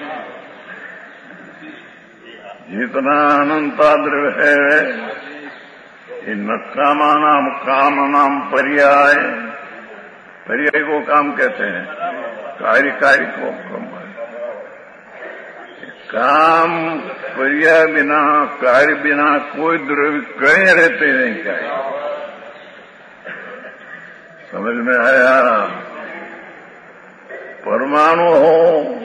जितना अनंता द्रव्य है, ये नकामा नाम काम नाम पर्याय, पर्याय को काम कहते हैं, कार्य कार्य को काम। काम पर्याय बिना कार्य बिना कोई द्रव्य कहीं रहते नहीं। क्या समझ में आया? परमाणु हो,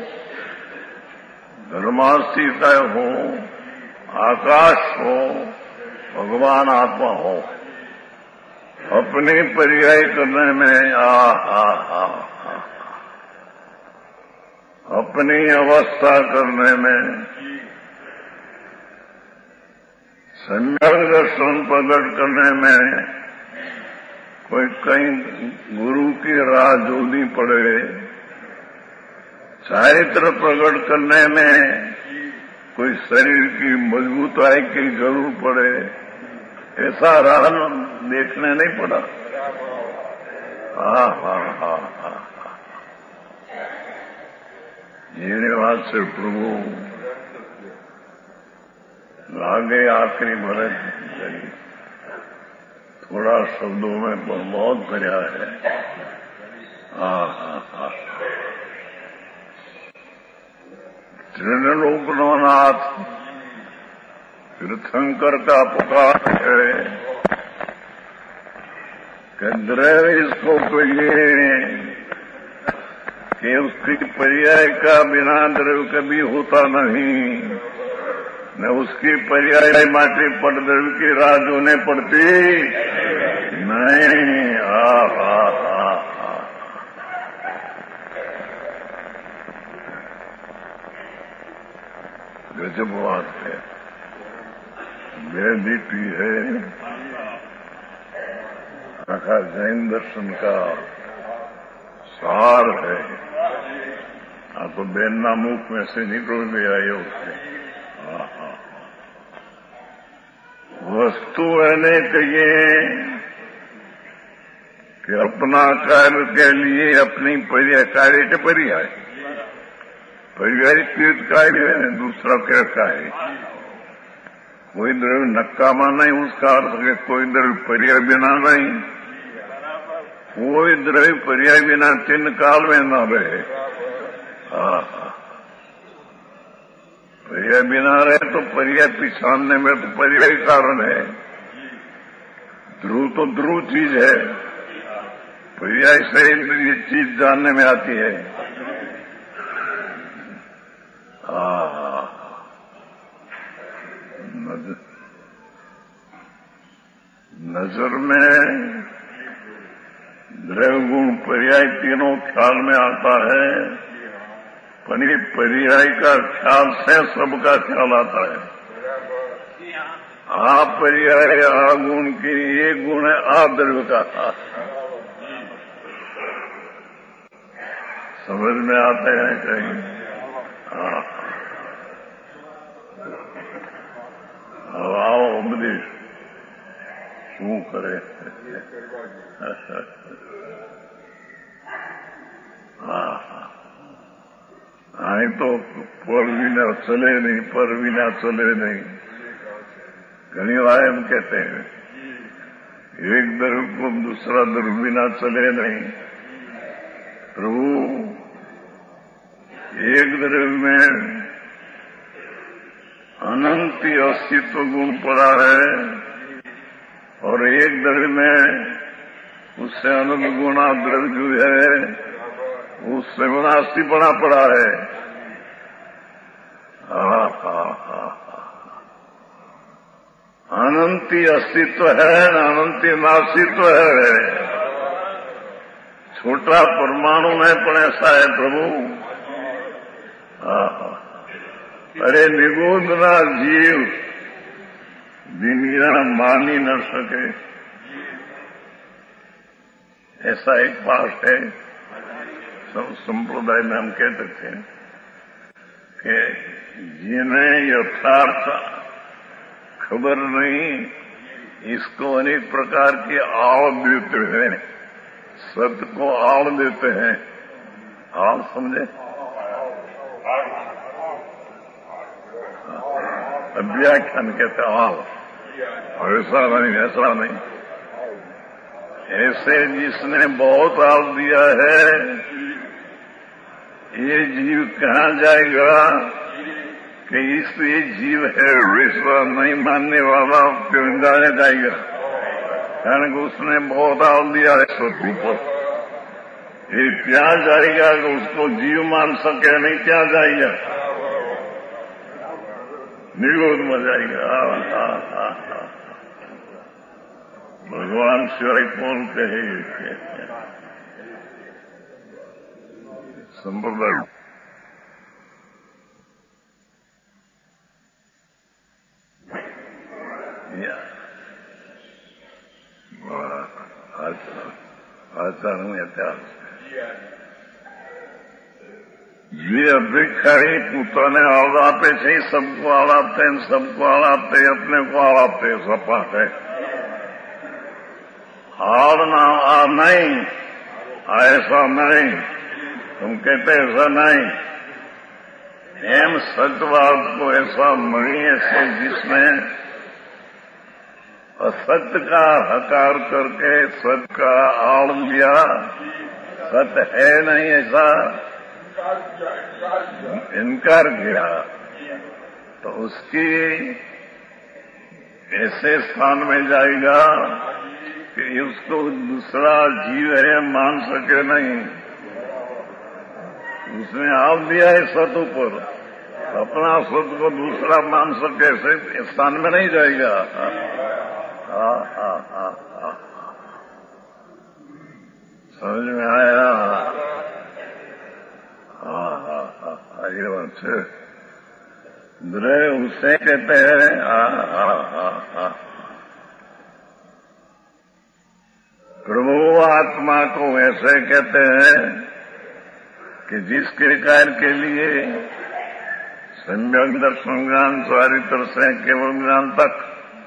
धर्मास्थिता हो, आकाश हो, भगवान आत्मा हो, अपनी पर्याय करने में आ हा हा अपनी अवस्था करने में, सम्यक दर्शन प्रकट करने में कोई कहीं गुरु की राह जोड़नी पड़े। चारित्र प्रकट करने में कोई शरीर की मजबूताई की जरूर पड़े, ऐसा राह देखने नहीं पड़ा। हाँ हाँ हाँ हाँ ये बात से प्रभु लागे आखिरी भरे थोड़ा शब्दों में बहुत भरा है। हाँ हाँ हाँ त्रिलोकनाथ तीर्थंकर का पुकार है कि द्रव्य इसको कहिए कि उसकी पर्याय का बिना द्रव्य कभी होता नहीं, न उसकी पर्याय माटी पर द्रव्य की राह जोने पड़ती नहीं। हा हा हा गजब बात है। वैदिक है आखिरकार जैन दर्शन का सार है। हाँ तो बेनना मुख में से निकल गया योग से। हाँ हाँ वस्तु रहने चाहिए कि अपना कार्य के लिए अपनी पर्याय कार्य के पर्याय पर्याय तीर्थ कार्य है, दूसरा क्या कार्य। कोई द्रव्य नक्कामा नहीं उसका अर्थ है कोई द्रव्य पर्याय बिना नहीं, कोई द्रव्य पर्याय बिना तीन काल में न रहे। हाँ पर्याय बिना रहे तो पर्याय पिछाड़ने में तो पर्याय कारण है। ध्रुव तो ध्रुव चीज है, पर्याय से ये चीज जानने में आती है। हाँ नजर में द्रव्य गुण पर्याय तीनों ख्याल में आता है, पर ये पर्याय का ख्याल से सबका ख्याल आता है। आ पर्याय आ गुण की ये गुण है आ द्रव्य का। समझ में आते हैं कहीं? हाँ अब आओ उपदेश शू करे। हाँ आई तो पर बिना चले नहीं, पर बिना चले नहीं। घनी बार हम कहते हैं एक द्रव्य को दूसरा द्रव्य बिना चले नहीं। प्रभु एक द्रव्य में अनंत अस्तित्व गुण पड़ा है और एक द्रव्य में उससे अनंत गुणा द्रव्य जो है उससे विनाशी बना पड़ा है। अनंती अस्तित्व है, अनंती नास्तित्व है। छोटा परमाणु में पण ऐसा है प्रभु। अरे निगोदना जीव दुनिया मान ही न सके, ऐसा एक पाठ है। संप्रदाय में हम कहते थे कि जिन्हें यथार्थ खबर नहीं इसको अनेक प्रकार की आड़ देते हैं, सत्य को आड़ देते हैं। आड़ समझे? व्याख्यान कहते आड़, ऐसा नहीं ऐसा नहीं। ऐसे जिसने बहुत आड़ दिया है ये जीव कहाँ जाएगा कि इस ये जीव है विश्वास नहीं मानने वाला क्यों जाने जाएगा, कारण कि उसने बहुत आड़ दिया है सत्य पर। ये क्या जाएगा कि उसको जीव मान सके नहीं, क्या जाएगा निरोध में जाएगा। भगवान शिवाय कौन कहे संप्रदाय। आचार में इतिहास ये अभिखारी પોતાને આળ આપે છે, सबको आड़ આપते हैं, सबको आड़ આપते अपने को आड़ આપते सपा है। आड़ ना आ नहीं ऐसा नहीं, तुम कहते ऐसा नहीं। एम सत्यवाद को ऐसा मणि ऐसे जिसमें असत्य का हकार करके सत्य का आड़ दिया, सत्य है नहीं ऐसा इनकार किया, तो उसकी ऐसे स्थान में जाएगा कि उसको दूसरा जीव है मान सके नहीं। उसने आप दिया है सत्य पर, अपना सत्य को दूसरा मान सके ऐसे स्थान में नहीं जाएगा। हा हा हा हा समझ में आया? हा हा हा आगे वंश द्रव्य उसे कहते हैं। हा हा हा हा प्रभु आत्मा को ऐसे कहते हैं कि जिसके कार्य के लिए सम्यक दर्शन ज्ञान चारित्र से केवल ज्ञान तक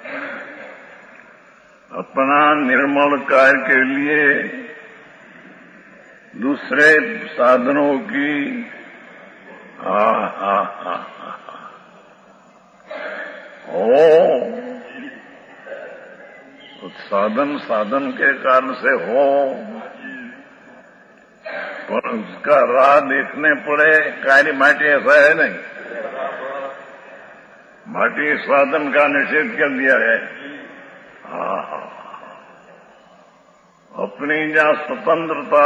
अपना निर्मल कार्य के लिए दूसरे साधनों की हा हा हा हो साधन साधन के कारण से हो, पर उसका राह देखने पड़े। कार्य माटी ऐसा है नहीं, माटी साधन का निषेध कर दिया है। हाँ, अपनी जहाँ स्वतंत्रता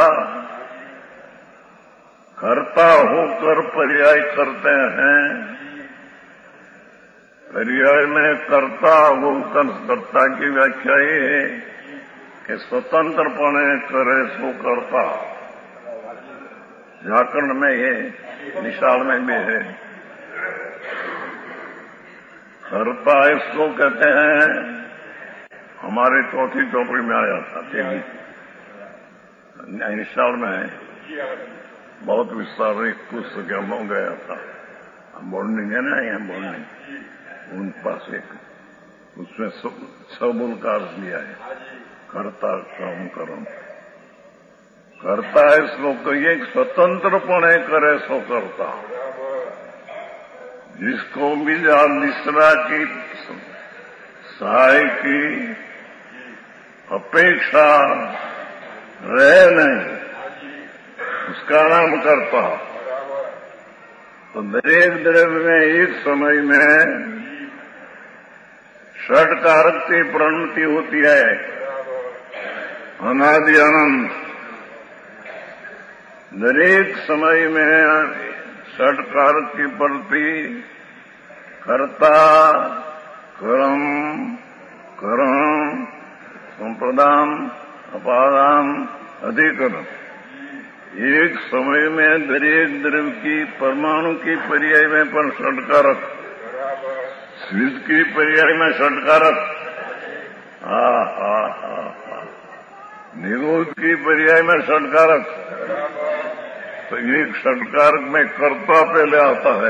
कर्ता होकर पर्याय करते हैं, पर्याय में कर्ता होकर कर्ता की व्याख्या ये है कि स्वतंत्रपणे करे सो कर्ता। व्याकरण में ये, निशाल में भी है। कर्ता इसको कहते हैं, हमारे चौथी चौपड़ी में आया था, तेवी निशाल में है, बहुत विस्तार एक पुस्तक हो गया था। बोर्डिंग है ना, यहाँ बोर्डिंग उन पास एक, उसमें सबुल का अर्थ लिया है, कर्ता काम कर्म। कर्ता है श्लोक तो ये स्वतंत्रपणे करे सो कर्ता। जिसको भी दूसरा की सहाय की अपेक्षा रहे नहीं, उसका नाम कर्ता। तो दरेक द्रव्य में एक समय में षट कारक की प्रणति होती है, अनादि अनंत। दरेक समय में षट कारक की प्रति कर्ता, कर्म, कर्म, संप्रदान, अपादान, अधिकरण। एक समय में दरेक द्रव्य की परमाणु की पर्याय में पर षट कारक, स्विच की पर्याय में षटकारक, हा हा हा हा, निरोध की पर्याय में षटकारक। तो एक षटकारक में कर्ता पहले आता है,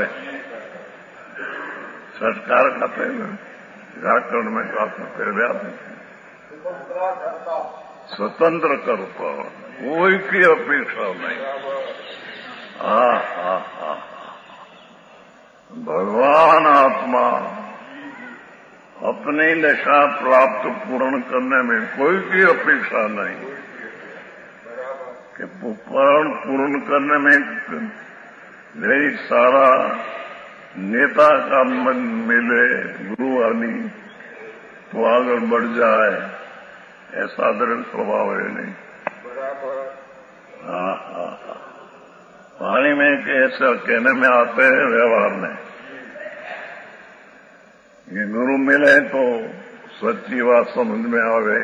षटकारक आते हैं व्याकरण में, काफी पहले आते हैं। स्वतंत्र कर्ता, कोई की अपेक्षा नहीं। हा हा हा, भगवान आत्मा अपनी दशा प्राप्त पूर्ण करने में कोई की अपेक्षा नहीं कि पूर्ण पूर्ण करने में मेरी सारा नेता का मन मिले, गुरु आदि तो आगे बढ़ जाए, ऐसा दृढ़ स्वभाव है नहीं। हाँ हाँ हाँ, पानी में कैसा कहने में आते हैं व्यवहार में, ये गुरु मिले तो सच्ची बात समझ में आवे।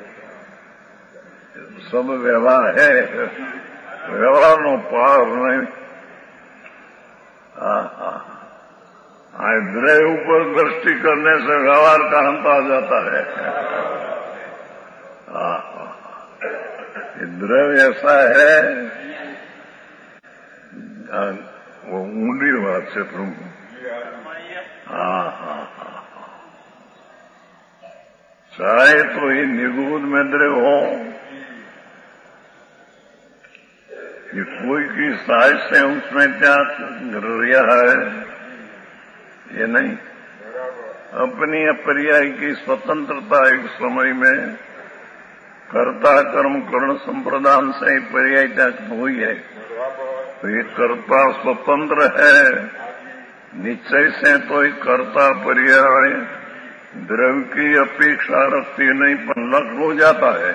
सब व्यवहार है, व्यवहार नो पार नहीं। द्रव्य ऊपर दृष्टि करने से व्यवहार का अंत आ जाता है। द्रव्य ऐसा है, वो ऊंडी बात से तुम, हाँ हाँ हाँ, चाहे तो ये निगूढ़ में द्रव्य हो, कि कोई की साइज से उसमें क्या रिया है, ये नहीं। अपनी अपर्याय की स्वतंत्रता एक समय में कर्ता कर्म कर्ण संप्रदान से पर्याय तक हुई है। तो ये कर्ता स्वतंत्र है, निश्चय से तो एक कर्ता पर्याय द्रव्य की अपेक्षा रखती नहीं, पर लक्ष्य हो जाता है।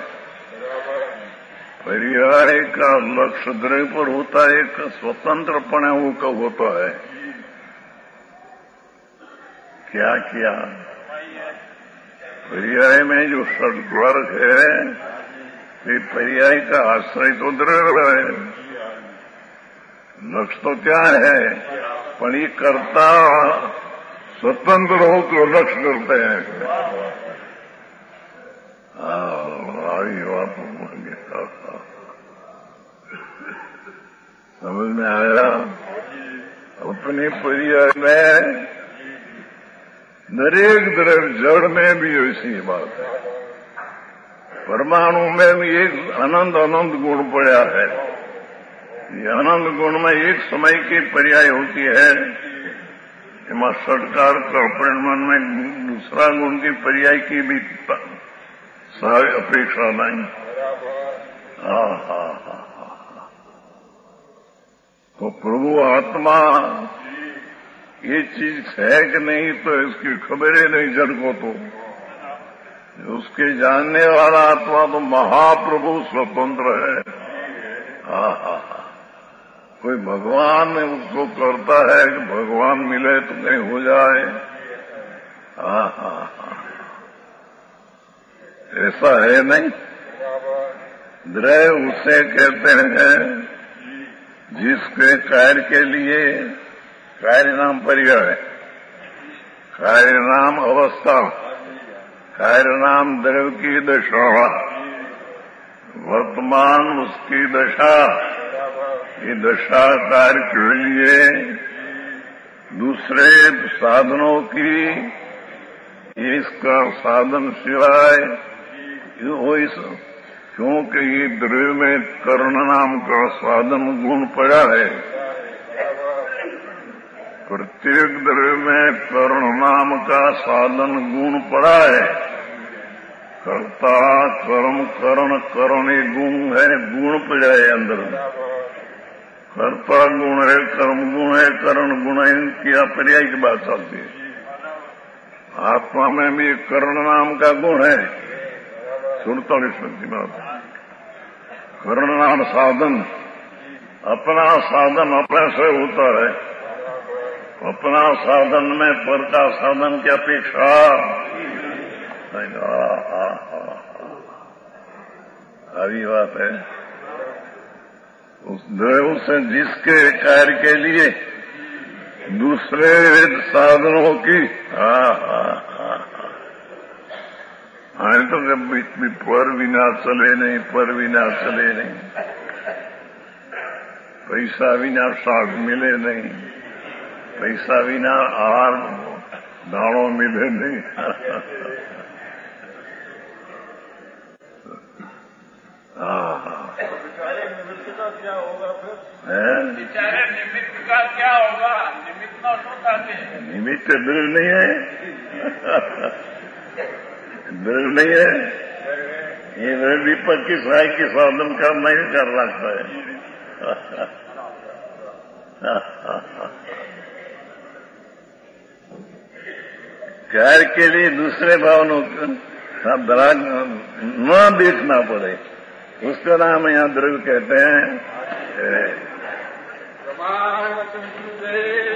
पर्याय का लक्ष्य द्रव्य पर होता है, एक स्वतंत्रपणे वो कब होता है। क्या किया पर्याय में जो षड्वर्ग है, ये पर्याय का आश्रय तो द्रव्य है, लक्ष्य तो क्या है, पर ये कर्ता स्वतंत्र हो तो लक्ष्य करते हैं। आई बात समझ में आया? अपनी पर्याय में दरेक द्रव्य जड़ में भी ऐसी बात है। परमाणु में भी एक अनंत अनंत गुण पड़ा है। ये अनंत गुण में एक समय की पर्याय होती है। इमा सरकार परिणाम में दूसरा गुण की पर्याय की भी सारी अपेक्षा नहीं। हा हा हा हा। तो प्रभु आत्मा ये चीज है कि नहीं तो इसकी खबर ही नहीं जड़ को। तो उसके जानने वाला आत्मा तो महाप्रभु स्वतंत्र है। हा हा हा। कोई भगवान उसको करता है कि भगवान मिले तो कहीं हो जाए। हा हा हा। ऐसा है नहीं। द्रव्य उसे कहते हैं जिसके कार्य के लिए कार्य नाम पर्याय, कार्य नाम अवस्था, कार्य नाम द्रव्य की दशा, वर्तमान उसकी दशा, ये दशा कार्य के लिए दूसरे साधनों की इसका साधन सिवाय वो इस क्योंकि ये द्रव्य में कर्ण नाम का साधन गुण पड़ा है। प्रत्येक द्रव्य में कर्ण नाम का साधन गुण पड़ा है। कर्ता कर्म करण करण ये गुण है, गुण पड़ा है अंदर। कर्ता गुण है, कर्म गुण है, करण गुण है। इनकी पर्याय की बात चलती है। आत्मा में भी कर्ण नाम का गुण है। सुड़तालीस की बात। कर्ण नाम साधन, अपना साधन अपने से होता है। अपना साधन में पर का साधन की अपेक्षा अभी बात है। उस द्रव्य से जिसके कार्य के लिए दूसरे साधनों की हा हा हा हाँ तो कभी भी पर बिना चले नहीं, पर बिना चले नहीं, पैसा बिना साग मिले नहीं, पैसा बिना आहार दाणों मिले नहीं। हाँ हाँ। निमित्त का क्या होगा फिर? बेचारे निमित्त का क्या होगा? निमित्त ना कहते हैं। निमित्त दृढ़ नहीं है। दृढ़ नहीं है। ये दृढ़ दीपक की सहाय के साधन का नहीं कर सकता है। कार्य के लिए दूसरे भावनों का दराज न देखना पड़े, उसका नाम यहाँ द्रव्य कहते हैं।